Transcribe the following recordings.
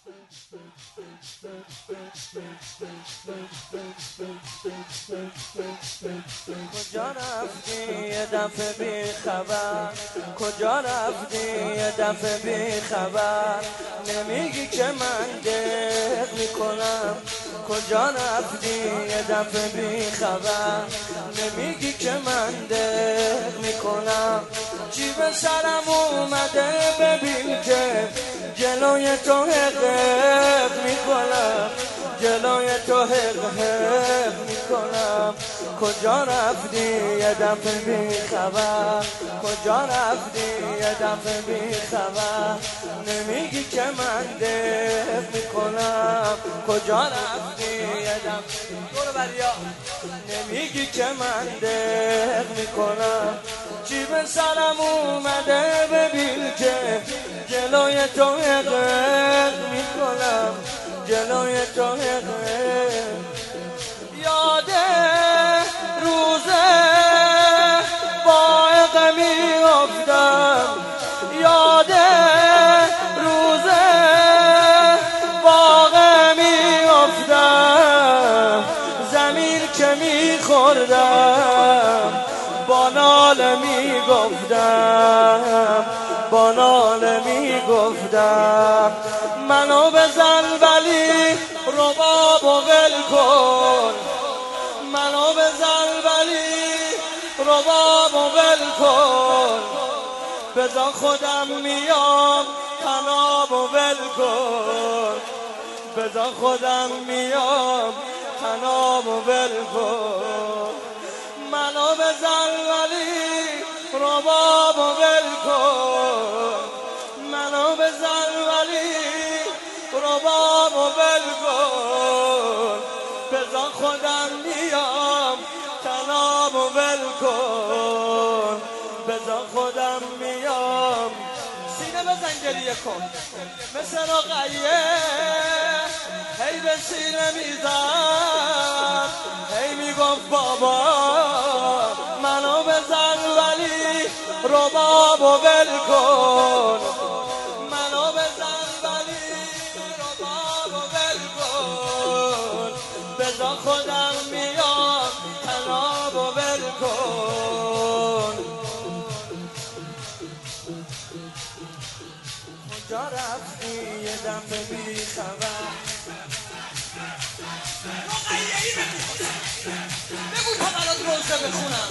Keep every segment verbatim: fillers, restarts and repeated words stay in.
کجا رفتی یه دفعه بی خبر؟ کجا رفتی یه دفعه بی خبر؟ نمیگی که من دق میکنم. کجا رفتی یه دفعه بی خبر؟ نمیگی که من دق میکنم. چی به سرم اومده ببین که جلوی تو حق میکنم، جلوی تو حق حق میکنم. کجا رفتی یه دفعه بی خبر؟ کجا رفتی یه دفعه بی خبر؟ نمیگی که من دق میکنم. کجا رفتی یه دفعه دور بریا؟ نمیگی که من دق میکنم. چی به سرم اومده ببین که جلوی تو حق حق میکنم، جلوی تو حق حق. یاده روزه با حق میافتم، یاده روزه با حق میافتم. زمین که میخوردم با ناله میگفتم، با ناله میگفتم منو بزن ولی رباب و ول کن، منو بزن ولی رباب و ول کن. بذار خودم میام تناب و ول کن، بذار خودم میام تناب و ول کن. منو بزن ولی رباب و ول کن، منو بزن ولی رباب و ول کن. بذار خودم میام تناب و ول کن، بذار خودم میام. سینه بزن گریه کن مثل رقیه، هی به سینه میزن، هی میگفت بابا منو بزن ولی رباب و ول کن، منو بزن ولی رباب و ول کن. بذار خودم میام تناب و ول کن. کجا رفتی یه دفعه بی خبر؟ بگو تا برات روزه بخونم.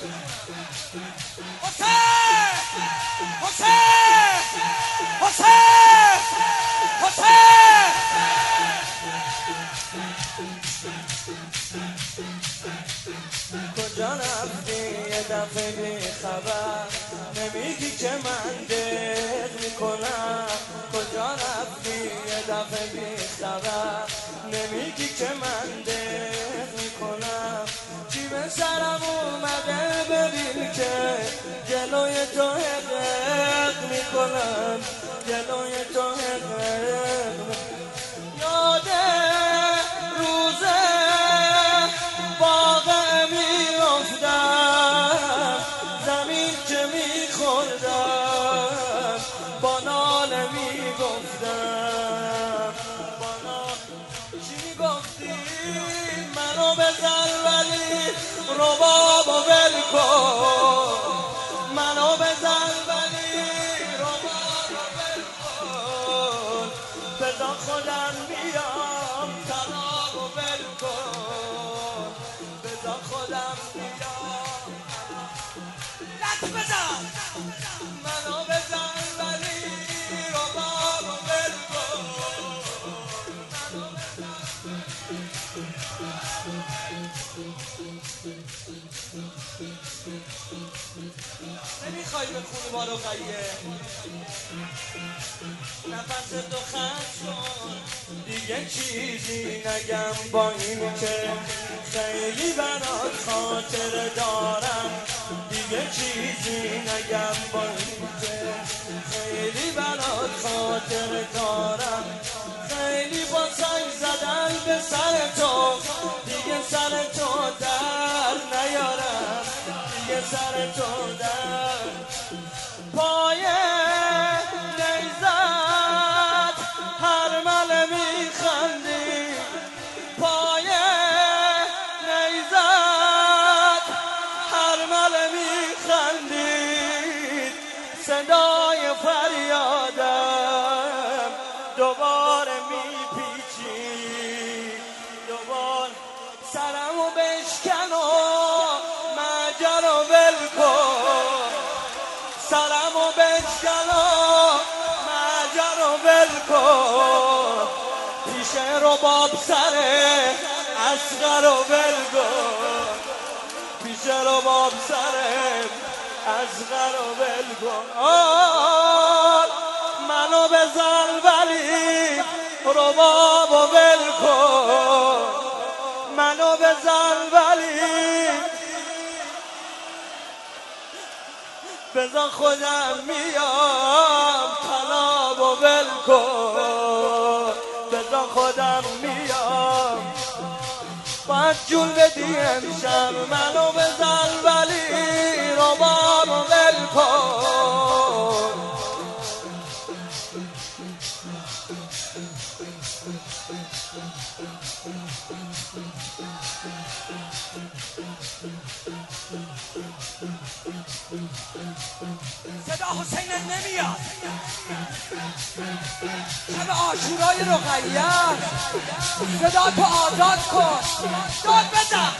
حسین حسین حسین حسین. کجا رفتی یه دفعه بی خبر؟ نمیگی که من دق میکنم. کجا رفتی یه دفعه بی خبر؟ نمیگی که من دق میکنم. چی به سرم اومده ببین که جلوی تو حق حق میکنم، جلوی تو حق حق. یاده روزه واقع میافتم، زمین که میخوردم با ناله میگفتم، با ناله. چی میگفتی؟ منو بزن ولی رباب و ول کن، منو بزن ولی رباب و ول کن. بذار خودم بیام تناب و ول کن، بذار خودم بیام. لط بزن منو بزن ولی رباب و ول کن، منو بزن. نمیخوای بخونی با رقیه؟ نفس تو خط شد دیگه چیزی نگم با این که خیلی برات خاطر دارم. دیگه چیزی نگم با این که خیلی برات خاطر دارم. خیلی با سنگ زدن به سر تو دیگه سر تو در نیارم، دیگه سر تو در. پای نیزت هر مل دوباره میپیچی، دوباره سرمو بشکن و مجر و ول کن، سرمو بشکن و مجر و ول کن، پیش رباب سره اصغر و ول کن، پیش رباب سره اصغر و ول کن. منو بزن ولی رباب و ول کن، منو بزن ولی بزن خودم میام، طناب و ول کن، بزن خودم میام، باید جون بدی امشب. منو بزن ولی رباب و ول کن. صدا حسین نمیاد، شب عاشورای رقیه، صدا تو آزاد کن، داد بزن.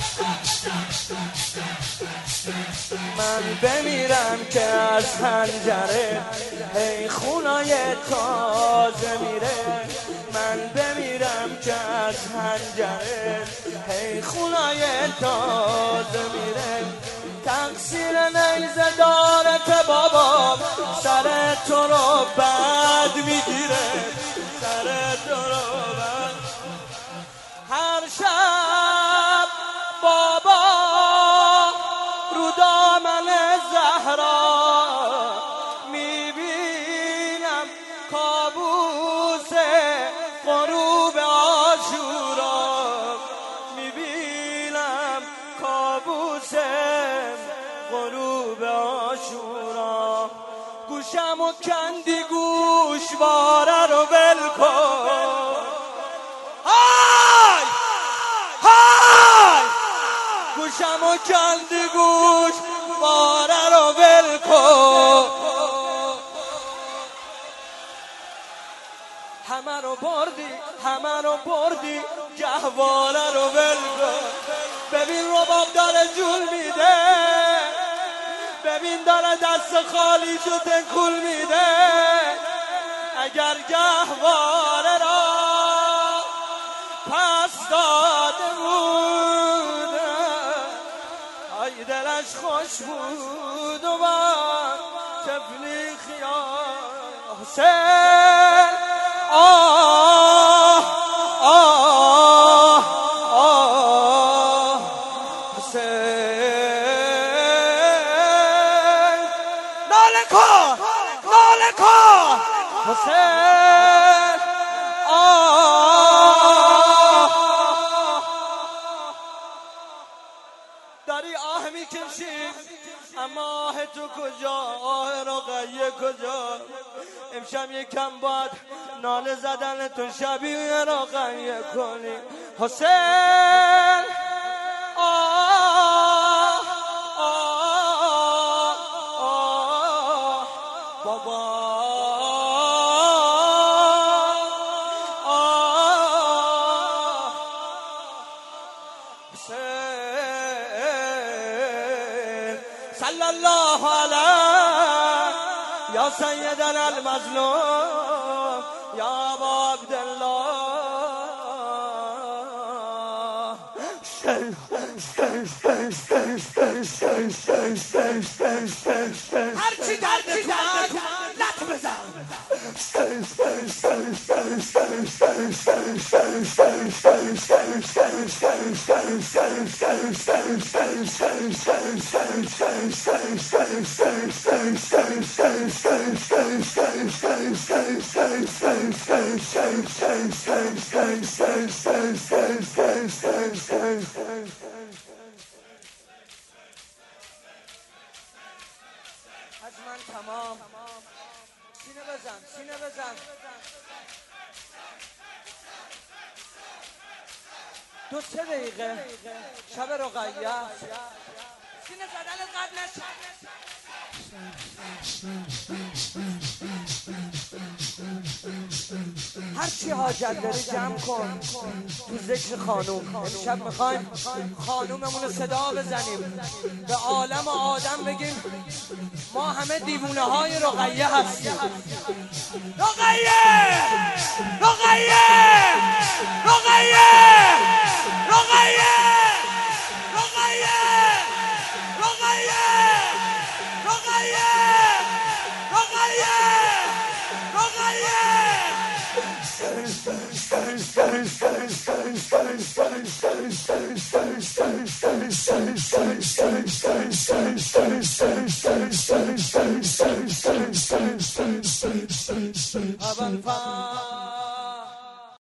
من بمیرم که از پنجره هی خونای تازه میره، من بمیرم که از پنجره هی خونای تازه میره، تقصیر نیزه دارت بابا، سر تو رو بد میگیره، سر تو رو بد. هر شب بابا رو دامن زهرا میبینم کابوس غروب عاشورا، میبینم کابوس غروب عاشورا، گوشم و کندی گوشواره رو ول کن، های های گوشم و کندی گوشواره رو ول کن، همه رو بردی همه رو بردی گهواره رو ول کن. ببین رباب داره جول میده، ببین داره دست خالی جو تکون میده، اگر گهواره را پس داده بود ای دلش خوش بود و من طفلی خیال حسین. آه آه آه حسین، ناله کن ناله کن حسین. آه داری آه میکشی، اما آه تو کجا، آه رقیه کجا؟ امشب یکم باید ناله زدن تو شبیه رقیه کنی حسین. آه آه آه بابا آه حسین. صلی الله علیه یا سیدنا المظلوم یا ابا عبدالله. هرچی درد تو لط بزن. از من تمام. سینه بزن سینه بزن. دو سه دقیقه شب رقیه. سینه زدن قد نشه. هر چی حاجت داری جمع کن تو ذکر خانوم. امشب میخوایم خانوممون رو صدا بزنیم، به عالم و آدم بگیم ما همه دیوونه های رقیه هستیم. رقیه رقیه رقیه رقیه رقیه رقیه رقیه رقیه